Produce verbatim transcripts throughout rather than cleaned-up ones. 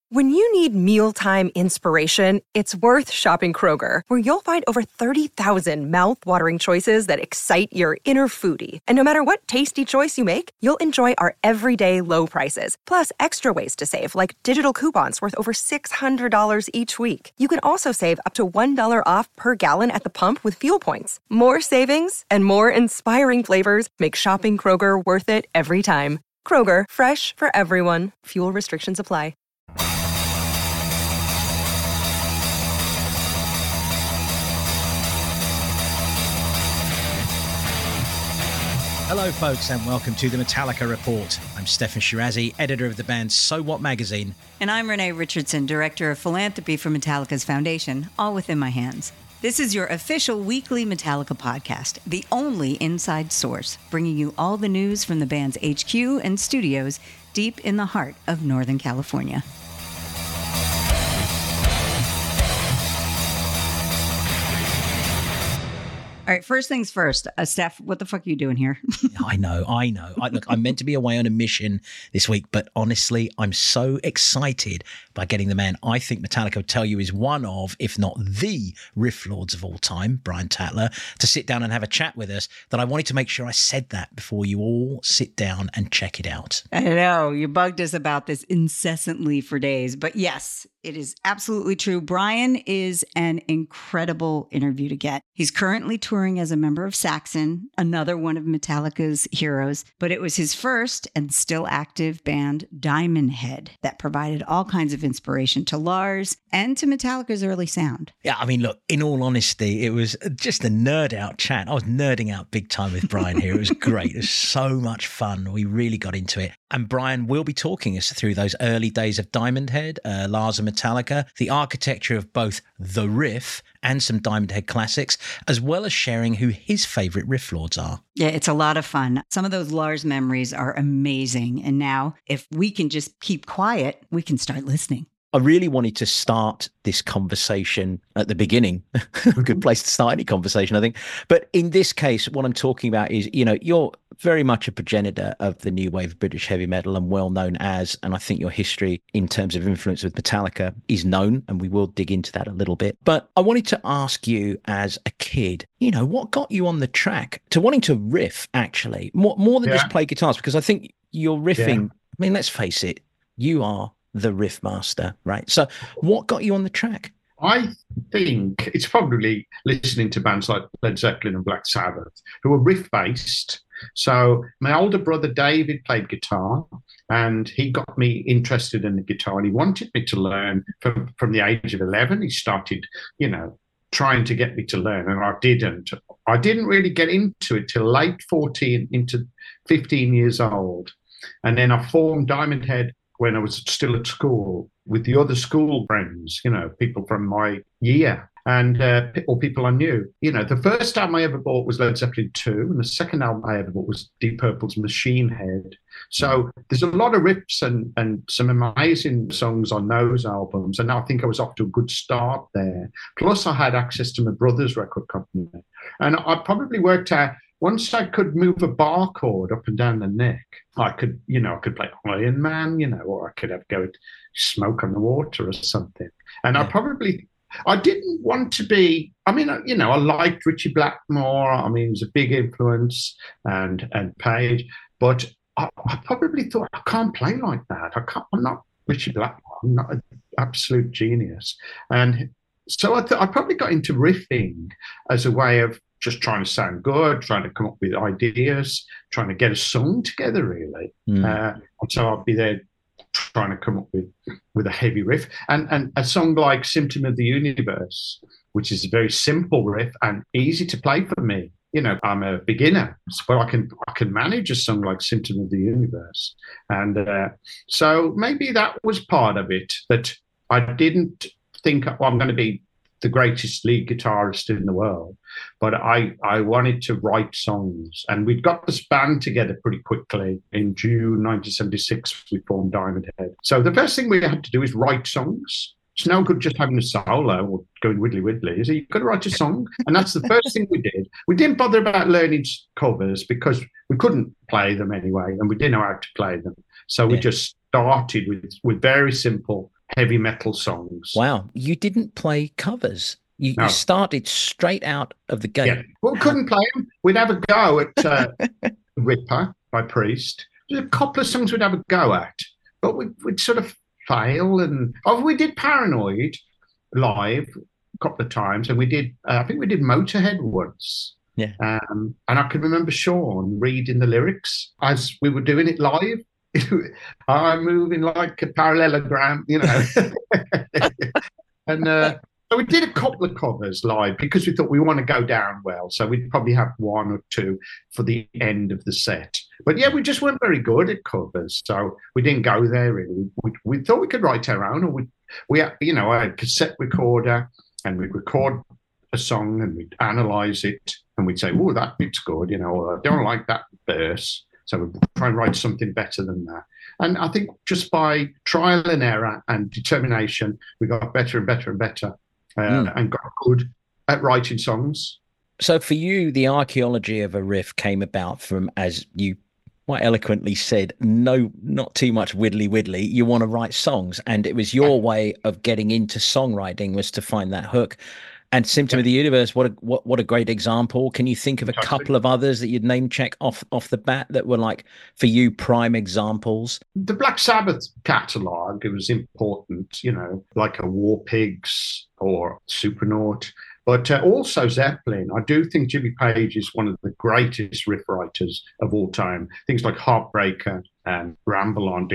When you need mealtime inspiration, it's worth shopping Kroger, where you'll find over thirty thousand mouth-watering choices that excite your inner foodie. And no matter what tasty choice you make, you'll enjoy our everyday low prices, plus extra ways to save, like digital coupons worth over six hundred dollars each week. You can also save up to one dollar off per gallon at the pump with fuel points. More savings and more inspiring flavors make shopping Kroger worth it every time. Kroger, fresh for everyone. Fuel restrictions apply. Hello, folks, and welcome to the Metallica Report. I'm Stefan Shirazi, editor of the band So What magazine. And I'm Renee Richardson, director of philanthropy for Metallica's foundation, all within my hands. This is your official weekly Metallica podcast, the only inside source, bringing you all the news from the band's H Q and studios deep in the heart of Northern California. All right, first things first. Uh, Steph, what the fuck are you doing here? I know, I know. I, look, I'm meant to be away on a mission this week, but honestly, I'm so excited by getting the man I think Metallica would tell you is one of, if not the riff lords of all time, Brian Tatler, to sit down and have a chat with us, that I wanted to make sure I said that before you all sit down and check it out. I know, you bugged us about this incessantly for days, but yes, it is absolutely true. Brian is an incredible interview to get. He's currently touring as a member of Saxon, another one of Metallica's heroes, but it was his first and still active band, Diamond Head, that provided all kinds of inspiration to Lars and to Metallica's early sound. Yeah, I mean, look, in all honesty, it was just a nerd out chat. I was nerding out big time with Brian here. It was great. It was so much fun. We really got into it. And Brian will be talking us through those early days of Diamond Head, uh, Lars and Metallica, the architecture of both the riff and some Diamond Head classics, as well as sharing who his favourite riff lords are. Yeah, it's a lot of fun. Some of those Lars memories are amazing. And now, if we can just keep quiet, we can start listening. I really wanted to start this conversation at the beginning. A good place to start any conversation, I think. But in this case, what I'm talking about is, you know, you're very much a progenitor of the new wave of British heavy metal and well known as, and I think your history in terms of influence with Metallica is known, and we will dig into that a little bit. But I wanted to ask you as a kid, you know, what got you on the track to wanting to riff, actually, more, more than yeah. just play guitars? Because I think you're riffing, yeah. I mean, let's face it, you are the riff master, right? So what got you on the track? I think it's probably listening to bands like Led Zeppelin and Black Sabbath, who are riff-based. So my older brother David played guitar, and he got me interested in the guitar, and he wanted me to learn from, from the age of eleven. He started, you know, trying to get me to learn, and I didn't. I didn't really get into it till late fourteen, into fifteen years old. And then I formed Diamond Head when I was still at school with the other school friends, you know, people from my year and uh, or people I knew. You know, the first album I ever bought was Led Zeppelin two, and the second album I ever bought was Deep Purple's Machine Head. So there's a lot of riffs and, and some amazing songs on those albums, and I think I was off to a good start there. Plus I had access to my brother's record company, and I probably worked out, once I could move a bar chord up and down the neck, I could, you know, I could play Iron Man, you know, or I could have go Smoke on the Water or something. And yeah. I probably, I didn't want to be, I mean, you know, I liked Ritchie Blackmore. I mean, he was a big influence, and and Page, but I, I probably thought, I can't play like that. I can't, I'm not Ritchie Blackmore. I'm not an absolute genius. And so I, th- I probably got into riffing as a way of just trying to sound good, trying to come up with ideas, trying to get a song together, really. Mm. Uh, and so I'll be there trying to come up with, with a heavy riff. And, and a song like Symptom of the Universe, which is a very simple riff and easy to play for me. You know, I'm a beginner, but I can I can manage a song like Symptom of the Universe. And uh, so maybe that was part of it, that I didn't think, well, I'm going to be the greatest lead guitarist in the world, but I, I wanted to write songs. And we'd got this band together pretty quickly. In June nineteen seventy-six, we formed Diamond Head. So the first thing we had to do is write songs. It's no good just having a solo or going widdly widdly. So you've got to write a song. And that's the first thing we did. We didn't bother about learning covers because we couldn't play them anyway, and we didn't know how to play them. So we yeah. just started with, with very simple heavy metal songs. Wow. You didn't play covers. You, No. you started straight out of the gate. Yeah. Well, we couldn't play them. We'd have a go at uh, Ripper by Priest. There's a couple of songs we'd have a go at, but we'd, we'd sort of fail. And oh, we did Paranoid live a couple of times, and we did, uh, I think we did Motorhead once. Yeah. Um, and I can remember Sean reading the lyrics as we were doing it live. I'm moving like a parallelogram, you know. and uh, so we did a couple of covers live because we thought we want to go down well. So we'd probably have one or two for the end of the set. But yeah, we just weren't very good at covers. So we didn't go there really. We, we thought we could write our own, or we, we had, you know, I had a cassette recorder and we'd record a song and we'd analyze it and we'd say, oh, that bit's good, you know, or I don't like that verse. So we'd try and write something better than that. And I think just by trial and error and determination, we got better and better and better uh, mm. and got good at writing songs. So for you, the archaeology of a riff came about from, as you quite eloquently said, no, not too much widdly widdly. You want to write songs. And it was your way of getting into songwriting was to find that hook. And Symptom yeah. of the Universe, what a what what a great example. Can you think of a couple of others that you'd name check off off the bat that were like, for you, prime examples? The Black Sabbath catalogue, it was important, you know, like a War Pigs or Supernaut. But uh, also Zeppelin. I do think Jimmy Page is one of the greatest riff writers of all time. Things like Heartbreaker and Ramble On,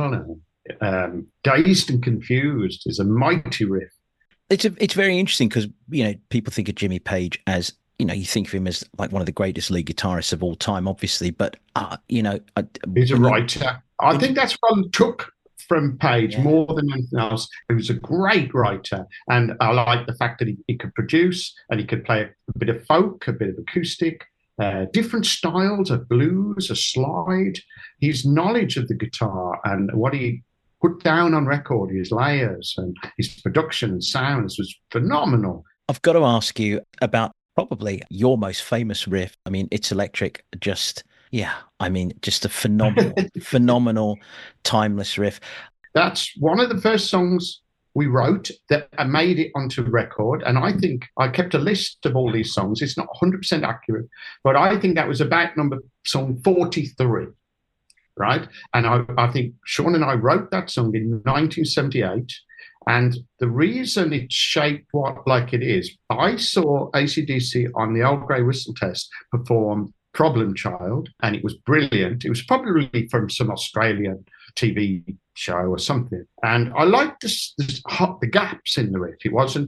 um, Dazed and Confused is a mighty riff. It's a, it's very interesting because, you know, people think of Jimmy Page as, you know, you think of him as like one of the greatest lead guitarists of all time, obviously. But, uh, you know, I, he's a writer. I think that's what I took from Page yeah. more than anything else. He was a great writer. And I like the fact that he, he could produce and he could play a bit of folk, a bit of acoustic, uh, different styles of blues, a slide. His knowledge of the guitar and what he put down on record, his layers and his production and sounds was phenomenal. I've got to ask you about probably your most famous riff. I mean, It's Electric, just, yeah, I mean, just a phenomenal, phenomenal, timeless riff. That's one of the first songs we wrote that made it onto record. And I think I kept a list of all these songs. It's not one hundred percent accurate, but I think that was about number song forty-three. Right. And I, I think Sean and I wrote that song in nineteen seventy-eight. And the reason it shaped what like it is, I saw A C D C on the Old Grey Whistle Test perform Problem Child, and it was brilliant. It was probably from some Australian T V show or something. And I liked this, this, the gaps in the riff. It wasn't,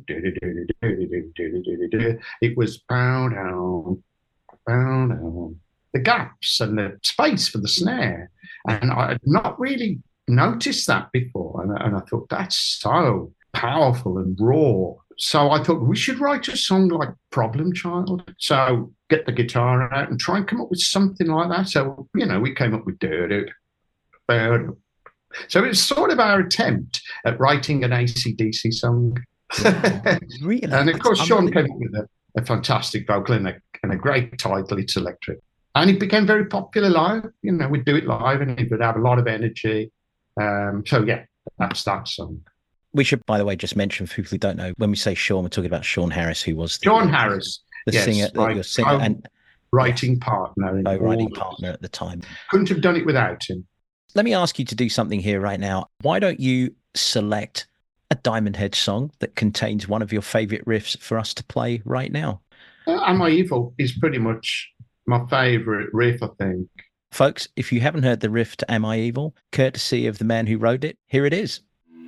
it was bow down, bow down. The gaps and the space for the snare. And I had not really noticed that before. And, and I thought, that's so powerful and raw. So I thought we should write a song like Problem Child. So get the guitar out and try and come up with something like that. So, you know, we came up with Dirt. So it was sort of our attempt at writing an A C D C song. Really? And of course, Sean came up with a, a fantastic vocal and a, and a great title, It's Electric. And it became very popular live. You know, we'd do it live and it would have a lot of energy. Um, so, yeah, that's that song. We should, by the way, just mention for people who don't know, when we say Sean, we're talking about Sean Harris, who was the, Sean Harris, the yes, singer, my your singer and writing yeah, partner. writing partner at the time. Couldn't have done it without him. Let me ask you to do something here right now. Why don't you select a Diamond Head song that contains one of your favorite riffs for us to play right now? Uh, Am I Evil is pretty much my favorite riff, I think. Folks, if you haven't heard the riff to Am I Evil, courtesy of the man who wrote it, here it is.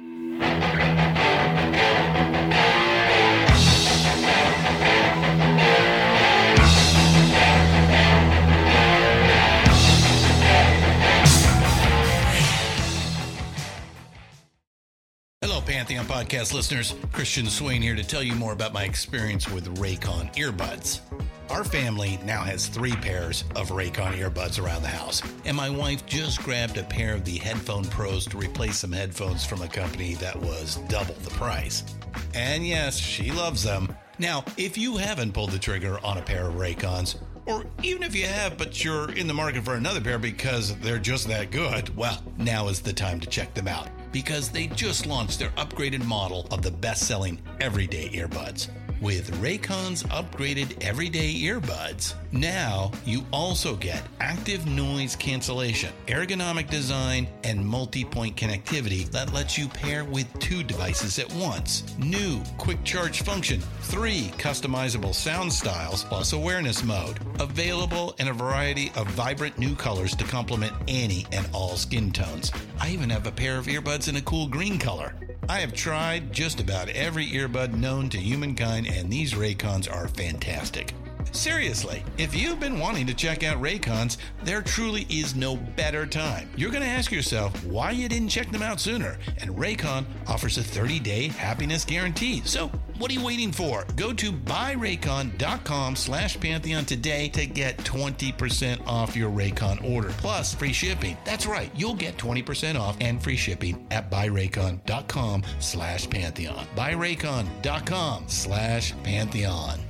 Pantheon podcast listeners, Christian Swain here to tell you more about my experience with Raycon earbuds. Our family now has three pairs of Raycon earbuds around the house, and my wife just grabbed a pair of the Headphone Pros to replace some headphones from a company that was double the price. And yes, she loves them. Now, if you haven't pulled the trigger on a pair of Raycons, or even if you have, but you're in the market for another pair because they're just that good, well, now is the time to check them out. because they just launched their upgraded model of the best-selling everyday earbuds. With Raycon's upgraded everyday earbuds, now you also get active noise cancellation, ergonomic design, and multi-point connectivity that lets you pair with two devices at once. New quick charge function, three customizable sound styles, plus awareness mode. Available in a variety of vibrant new colors to complement any and all skin tones. I even have a pair of earbuds in a cool green color. I have tried just about every earbud known to humankind, and these Raycons are fantastic. Seriously, if you've been wanting to check out Raycons, there truly is no better time. You're going to ask yourself why you didn't check them out sooner, and Raycon offers a thirty-day happiness guarantee. So what are you waiting for? Go to buyraycon.com slash Pantheon today to get twenty percent off your Raycon order, plus free shipping. That's right, you'll get twenty percent off and free shipping at buyraycon.com slash Pantheon. buyraycon.com slash Pantheon.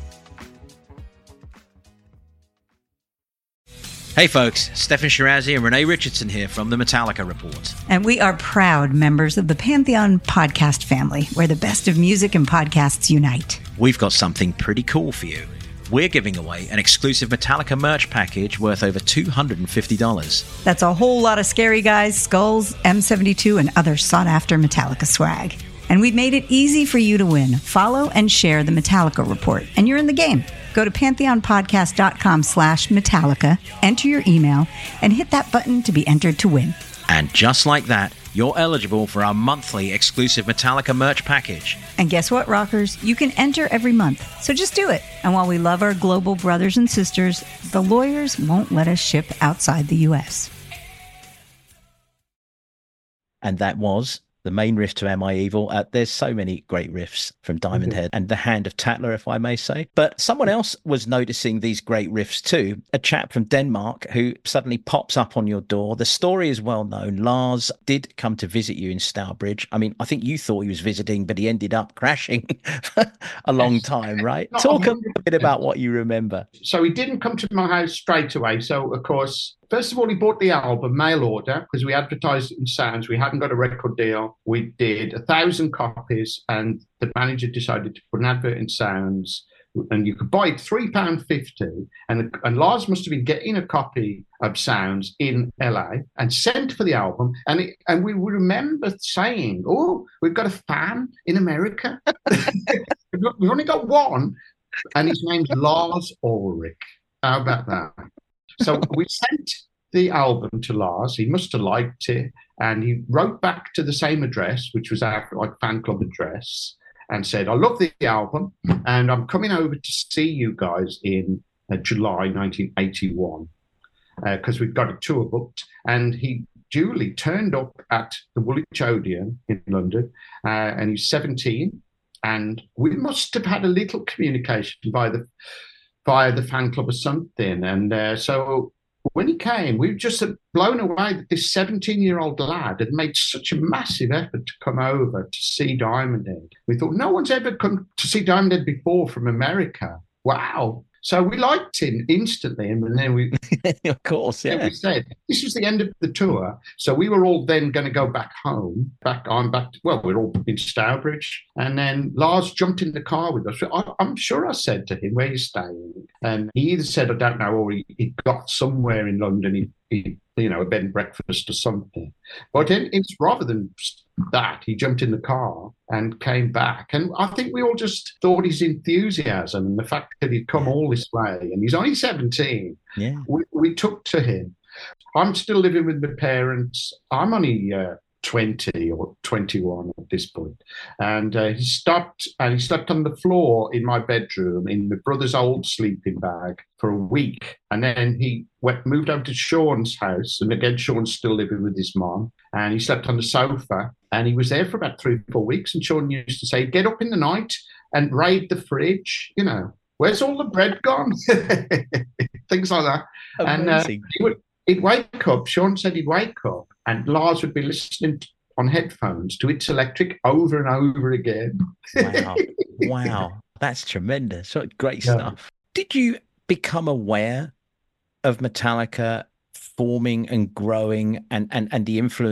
Hey folks, Stefan Shirazi and Renee Richardson here from the Metallica Report. And we are proud members of the Pantheon podcast family, where the best of music and podcasts unite. We've got something pretty cool for you. We're giving away an exclusive Metallica merch package worth over two hundred fifty dollars. That's a whole lot of Scary Guys, Skulls, M seventy-two, and other sought-after Metallica swag. And we've made it easy for you to win. Follow and share the Metallica Report, and you're in the game. Go to pantheonpodcast.com slash Metallica, enter your email, and hit that button to be entered to win. And just like that, you're eligible for our monthly exclusive Metallica merch package. And guess what, rockers? You can enter every month, so just do it. And while we love our global brothers and sisters, the lawyers won't let us ship outside the U S. And that was the main riff to Am I Evil. Uh, there's so many great riffs from Diamond Head and The Hand of Tatler, if I may say. But someone else was noticing these great riffs too, a chap from Denmark who suddenly pops up on your door. The story is well known. Lars did come to visit you in Stourbridge. I mean, I think you thought he was visiting, but he ended up crashing for a long yes. time, right? Not Talk a little bit about what you remember. So he didn't come to my house straight away. So, of course, first of all, he bought the album, mail order, because we advertised it in Sounds. We hadn't got a record deal. We did a thousand copies, and the manager decided to put an advert in Sounds, and you could buy it three pounds fifty. And, and Lars must have been getting a copy of Sounds in L A and sent for the album. And it, and we remember saying, oh, we've got a fan in America. We've only got one, and his name's Lars Ulrich. How about that? So we sent the album to Lars. He must have liked it, and he wrote back to the same address, which was our like fan club address, and said, "I love the album, and I'm coming over to see you guys in uh, July nineteen eighty-one because uh, we've got a tour booked." And he duly turned up at the Woolwich Odeon in London, uh, and he's seventeen, and we must have had a little communication by the. via the fan club or something. And uh, so when he came, we were just blown away that this seventeen-year-old lad had made such a massive effort to come over to see Diamond Head. We thought, no one's ever come to see Diamond Head before from America. Wow. So we liked him instantly. And then we... of course, yeah. We said, this was the end of the tour. So we were all then going to go back home. Back, I'm back, to, well, we're all in Stourbridge. And then Lars jumped in the car with us. I, I'm sure I said to him, where are you staying? And he either said, I don't know, or he, he got somewhere in London. He, he, you know, a bed and breakfast or something. But then it's rather than that, he jumped in the car and came back. And I think we all just thought his enthusiasm and the fact that he'd come all this way, and he's only seventeen, yeah. we, we took to him. I'm still living with my parents. I'm only uh, twenty or twenty-one at this point. And uh, he stopped and he slept on the floor in my bedroom in my brother's old sleeping bag for a week. And then he went, moved over to Sean's house. And again, Sean's still living with his mom. And he slept on the sofa. And he was there for about three or four weeks. And Sean used to say, get up in the night and raid the fridge. You know, where's all the bread gone? Things like that. Amazing. And uh, he would, he'd wake up. Sean said he'd wake up. And Lars would be listening to, on headphones to It's Electric over and over again. Wow. Wow. That's tremendous. So great yeah. stuff. Did you become aware of Metallica forming and growing and, and, and the influence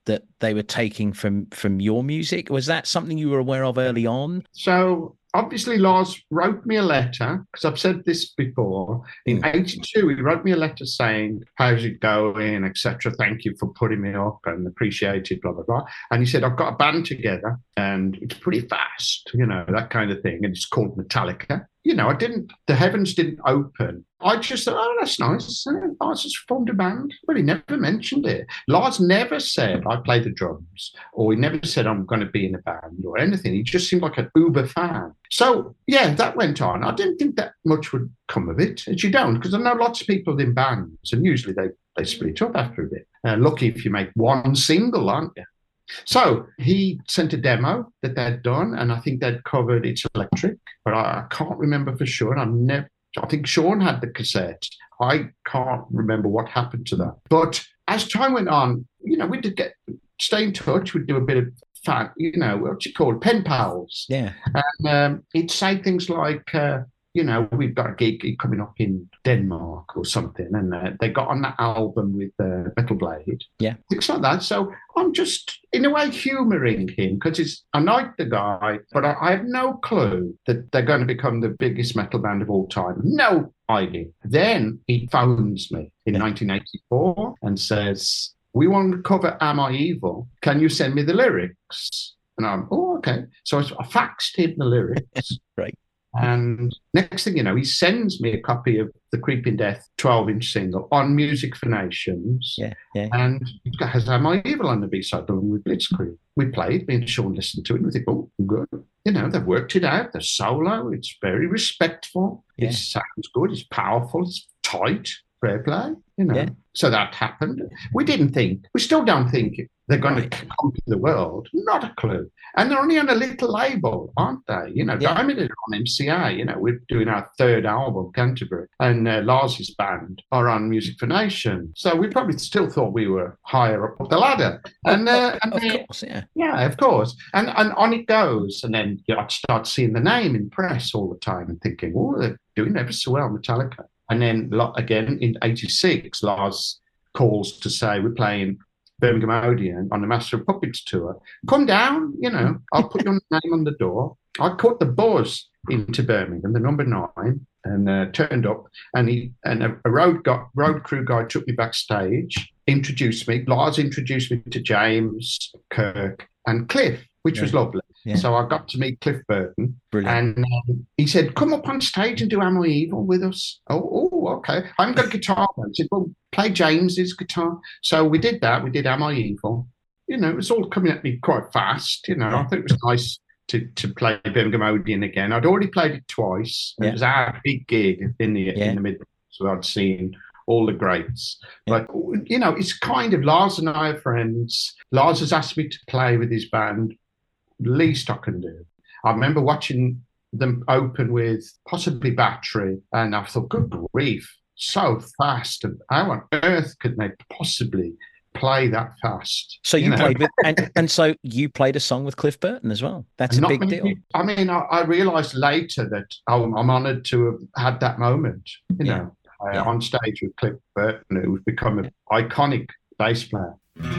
that they were taking from from your music? Was that something you were aware of early on? So obviously Lars wrote me a letter, because I've said this before. In Mm. eighty-two, he wrote me a letter saying, how's it going, et cetera. Thank you for putting me up and appreciate it, blah, blah, blah. And he said, I've got a band together and it's pretty fast, you know, that kind of thing. And it's called Metallica. You know, I didn't, the heavens didn't open. I just thought, oh, that's nice. And Lars has formed a band. But he never mentioned it. Lars never said, I play the drums, or he never said, I'm going to be in a band or anything. He just seemed like an uber fan. So, yeah, that went on. I didn't think that much would come of it, as you don't, because I know lots of people in bands, and usually they, they split up after a bit. Uh, lucky if you make one single, aren't you? So he sent a demo that they'd done, and I think they'd covered It's Electric, but I, I can't remember for sure. I've never, I think Sean had the cassette. I can't remember what happened to that. But as time went on, you know, we did get stay in touch. We'd do a bit of fan, you know, what's it called? Pen pals. Yeah. And um, he'd say things like, uh, you know, we've got a gig coming up in Denmark or something, and uh, they got on that album with uh, Metal Blade. Yeah. Things like that. So I'm just, in a way, humouring him, because I like the guy, but I, I have no clue that they're going to become the biggest metal band of all time. No idea. Then he phones me in Yeah. nineteen eighty-four and says, we want to cover Am I Evil? Can you send me the lyrics? And I'm, oh, okay. So I, I faxed him the lyrics. Right. And next thing you know, he sends me a copy of the Creeping Death twelve-inch single on Music for Nations. Yeah, yeah. And it has Am I Evil on the B-side along with Blitzkrieg. We played, me and Sean listened to it, and we think, oh, good. You know, they've worked it out. The solo, it's very respectful. Yeah. It sounds good. It's powerful. It's tight. Fair play, you know. Yeah. So that happened. We didn't think, we still don't think they're going Right. to come to the world. Not a clue. And they're only on a little label, aren't they? You know, Yeah. Diamond are on M C A. You know, we're doing our third album, Canterbury. And uh, Lars's band are on Music for Nation. So we probably still thought we were higher up the ladder. And, uh, and Of then, course, yeah. yeah, of course. And and on it goes. And then you know, I'd start seeing the name in press all the time and thinking, oh, they're doing ever so well, Metallica. And then lo- again in eighty-six, Lars calls to say we're playing Birmingham Odeon on the Master of Puppets tour. Come down, you know, I'll put your name on the door. I caught the bus into Birmingham, the number nine, and uh, turned up. And he and a, a road guy, road crew guy took me backstage, introduced me. Lars introduced me to James, Kirk, and Cliff, which Yeah. was lovely. Yeah. So I got to meet Cliff Burton. Brilliant. And um, he said, come up on stage and do Am I Evil with us. Oh, oh okay. I haven't got a guitar. I said, well, play James's guitar. So we did that. We did Am I Evil. You know, it was all coming at me quite fast. You know, Yeah. I think it was nice to, to play Birmingham Odeon again. I'd already played it twice. Yeah. It was our big gig in the, Yeah. in the Midlands. So I'd seen all the greats. Yeah. But, you know, it's kind of Lars and I are friends. Lars has asked me to play with his band. Least I can do. I remember watching them open with possibly Battery, and I thought, good grief, so fast. And how on earth could they possibly play that fast? So you, know? played with, and, and so you played a song with Cliff Burton as well. That's And a not big many deal. people- I mean, I, I realised later that I'm, I'm honoured to have had that moment, you Yeah. know, uh, Yeah. on stage with Cliff Burton, who's become an iconic bass player.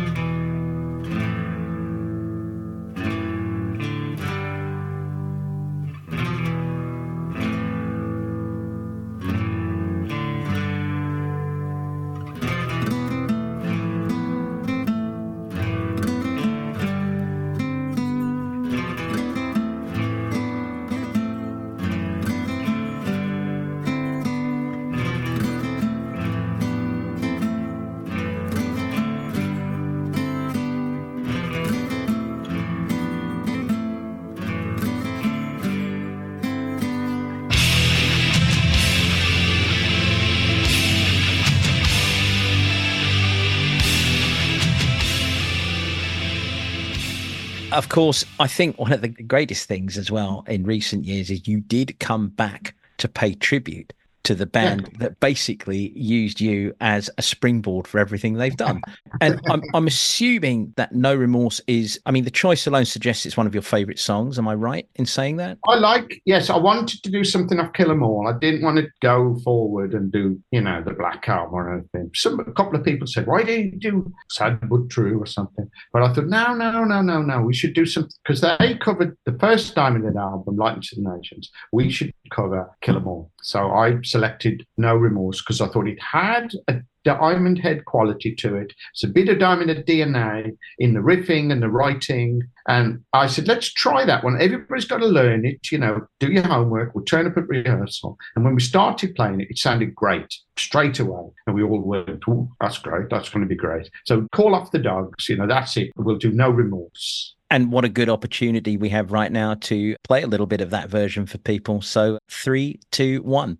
Of course, I think one of the greatest things as well in recent years is you did come back to pay tribute to the band Yeah. that basically used you as a springboard for everything they've done. And I'm, I'm assuming that No Remorse is, I mean, the choice alone suggests it's one of your favorite songs. Am I right in saying that? I like, yes, I wanted to do something off Kill 'Em All. I didn't want to go forward and do, you know, the Black Album or anything. Some, a couple of people said, why didn't you do Sad But True or something? But I thought, no, no, no, no, no, we should do something, because they covered the first Diamond Head album, Light into the Nations. We should cover Kill 'Em All. So I selected No Remorse because I thought it had a Diamond Head quality to it. It's a bit of Diamond Head D N A in the riffing and the writing. And I said, let's try that one. Everybody's got to learn it, you know, do your homework. We'll turn up at rehearsal. And when we started playing it, it sounded great straight away. And we all went, oh, that's great. That's going to be great. So call off the dogs. You know, that's it. We'll do No Remorse. And what a good opportunity we have right now to play a little bit of that version for people. So three, two, one.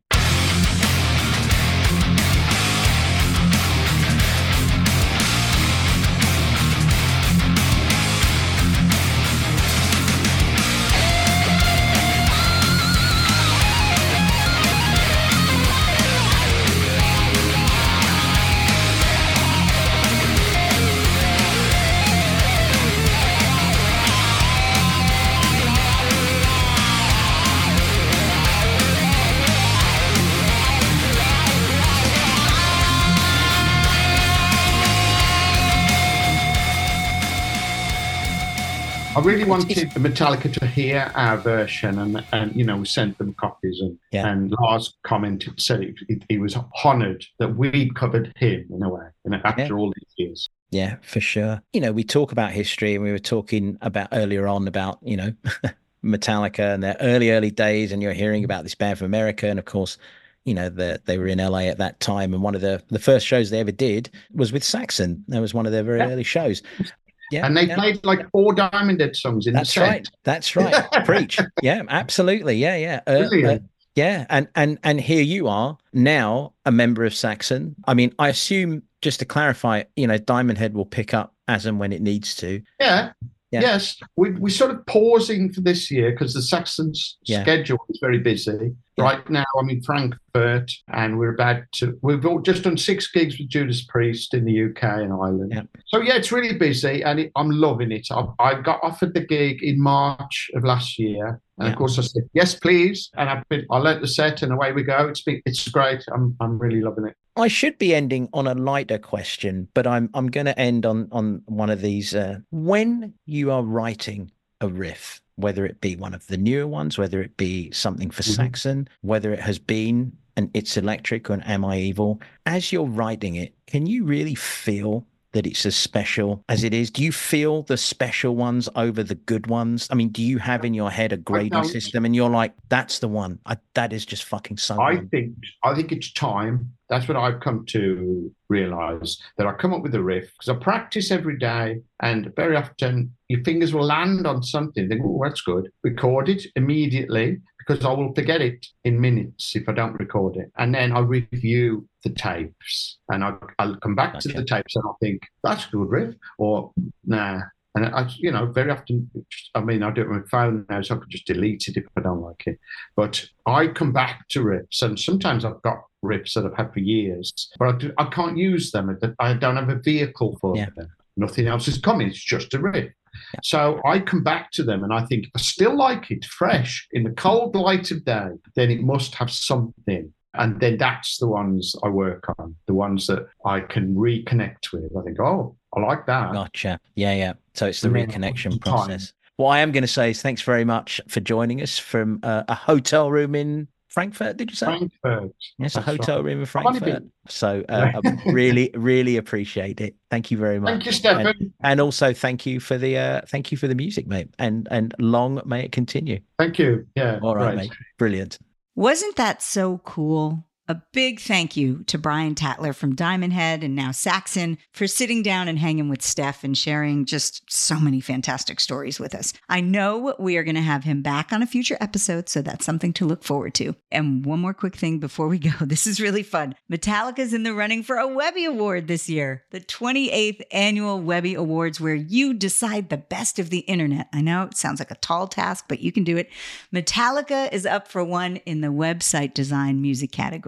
I really wanted Metallica to hear our version, and, and you know, we sent them copies, and, yeah. and Lars commented, said it, it, he was honoured that we covered him in a way, you know, after yeah. all these years. Yeah, for sure. You know, we talk about history, and we were talking about earlier on about, you know, Metallica and their early, early days, and you're hearing about this band from America, and of course, you know, the, they were in L A at that time, and one of the, the first shows they ever did was with Saxon. That was one of their very yeah. early shows. Yeah, and they yeah. played like four Diamond Head songs in That's the set. right. That's right. Preach. Yeah, absolutely. Yeah, yeah. Uh, uh, yeah. And, and, and here you are now a member of Saxon. I mean, I assume, just to clarify, you know, Diamond Head will pick up as and when it needs to. Yeah. Yeah. Yes, we, we're sort of pausing for this year because the Saxon's yeah. schedule is very busy. Yeah. Right now, I'm in Frankfurt, and we're about to, we've all just done six gigs with Judas Priest in the U K and Ireland. Yeah. So, yeah, it's really busy, and it, I'm loving it. I, I got offered the gig in March of last year. And, yeah. of course, I said, yes, please. And I've been, I let the set, and away we go. It's been, it's great. I'm I'm really loving it. I should be ending on a lighter question, but I'm I'm going to end on on one of these. Uh, when you are writing a riff, whether it be one of the newer ones, whether it be something for mm-hmm. Saxon, whether it has been an It's Electric or an Am I Evil, as you're writing it, can you really feel that it's as special as it is? Do you feel the special ones over the good ones? I mean, do you have in your head a grading system and you're like, that's the one, I, that is just fucking so I good. think I think it's time. That's what I've come to realize, that I come up with a riff because I practice every day, and very often your fingers will land on something. Think, oh, that's good. Record it immediately, because I will forget it in minutes if I don't record it. And then I review the tapes, and I, I'll come back okay. to the tapes and I'll think, that's a good riff, or nah. And I, you know, very often, I mean, I do it on my phone now, so I can just delete it if I don't like it. But I come back to riffs, and sometimes I've got riffs that I've had for years, but I, do, I can't use them. I don't have a vehicle for yeah. them. Nothing else is coming. It's just a riff. Yeah. So I come back to them, and I think, if I still like it fresh in the cold light of day, then it must have something. And then that's the ones I work on, the ones that I can reconnect with. I think, oh, I like that. Gotcha. Yeah, yeah. So it's the yeah, reconnection process. What I am going to say is thanks very much for joining us from uh, a hotel room in Frankfurt, did you say? Frankfurt. Yes, a hotel right. room in Frankfurt. So uh, I really, really appreciate it. Thank you very much. Thank you, Stefan. And, and also thank you for the uh, thank you for the music, mate. And and long may it continue. Thank you. Yeah. All right, right. mate. Brilliant. Wasn't that so cool? A big thank you to Brian Tatler from Diamond Head and now Saxon for sitting down and hanging with Steph and sharing just so many fantastic stories with us. I know we are going to have him back on a future episode, so that's something to look forward to. And one more quick thing before we go. This is really fun. Metallica's in the running for a Webby Award this year, the twenty-eighth Annual Webby Awards, where you decide the best of the internet. I know it sounds like a tall task, but you can do it. Metallica is up for one in the website design music category.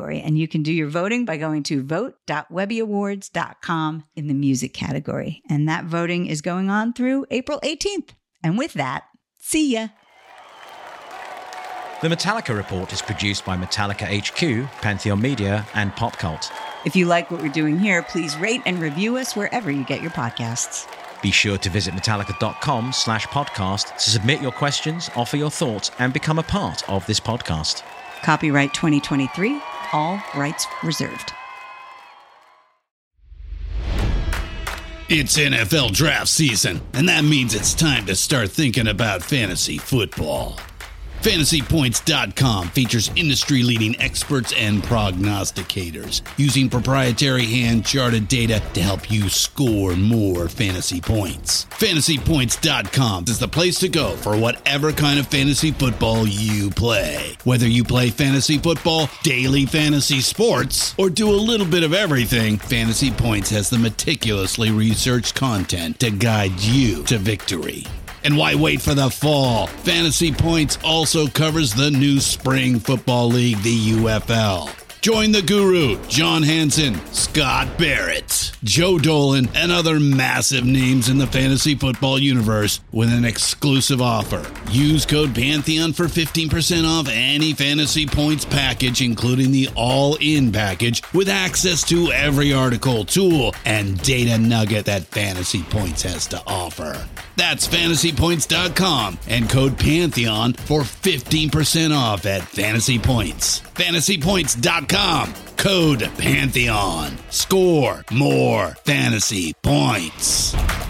category. And you can do your voting by going to vote dot webby awards dot com in the music category. And that voting is going on through April eighteenth. And with that, see ya. The Metallica Report is produced by Metallica H Q, Pantheon Media, and Pop Cult. If you like what we're doing here, please rate and review us wherever you get your podcasts. Be sure to visit metallica.com slash podcast to submit your questions, offer your thoughts, and become a part of this podcast. Copyright twenty twenty-three, all rights reserved. It's N F L draft season, and that means it's time to start thinking about fantasy football. Fantasy Points dot com features industry-leading experts and prognosticators using proprietary hand-charted data to help you score more fantasy points. Fantasy Points dot com is the place to go for whatever kind of fantasy football you play. Whether you play fantasy football, daily fantasy sports, or do a little bit of everything, Fantasy Points has the meticulously researched content to guide you to victory. And why wait for the fall? Fantasy Points also covers the new spring football league, the U F L. Join the guru, John Hansen, Scott Barrett, Joe Dolan, and other massive names in the fantasy football universe with an exclusive offer. Use code Pantheon for fifteen percent off any Fantasy Points package, including the all-in package, with access to every article, tool, and data nugget that Fantasy Points has to offer. That's Fantasy Points dot com and code Pantheon for fifteen percent off at Fantasy Points. Fantasy Points dot com, code Pantheon. Score more fantasy points.